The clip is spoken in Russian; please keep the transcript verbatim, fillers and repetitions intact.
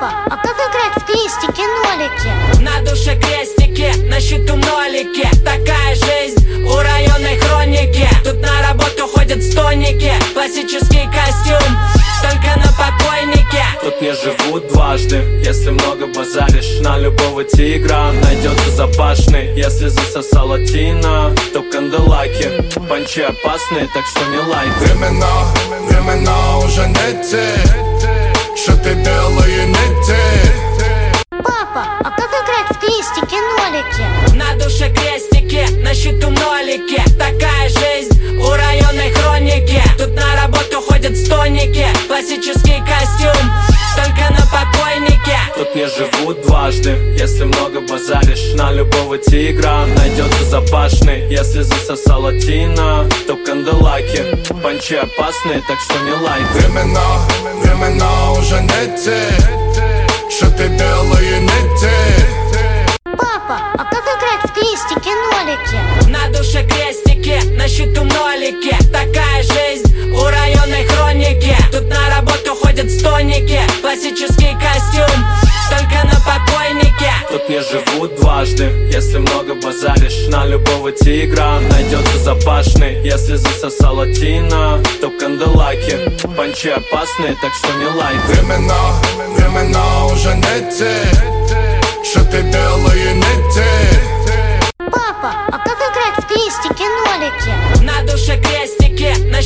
Папа, а как играть в крестики-нолики? На душе крестики, на счету нолики. Такая жизнь у районной хроники. Тут на работу ходят стоники. Классический костюм, только на покойнике. Тут не живут дважды. Если много базаришь на любого тигра, найдется запашный. Если засосала тина, то канделаки. Панчи опасные, так что не лайк. Времена, времена уже не те, что ты белые не те. Папа, а как играть в крестики-нолики? На душе крестики, на счету нолики. Такая жизнь у районной хроники. Тут на работу ходят стоники. Классический костюм, только на покойнике. Тут не живут дважды. Если много базаришь на любого тигра, найдется запашный. Если засосала тина, то канделаки. Панчи опасные, так что не лайк. Времена, времена уже не те, что ты белые не те. Папа, а как играть в крестики-нолики? На душе крестики, на счету нолики. Такая жизнь у районной хроники. Тут на работу ходят стоники. Классический костюм, только на покойнике. Тут не живут дважды. Если много базаришь на любого тигра, найдется запашный. Если засосала тина, то канделаки. Панчи опасные, так что не лайк. Времена, времена уже не те, что ты белые не те. Папа, а как играть в крестики-нолики? На душе крестики, на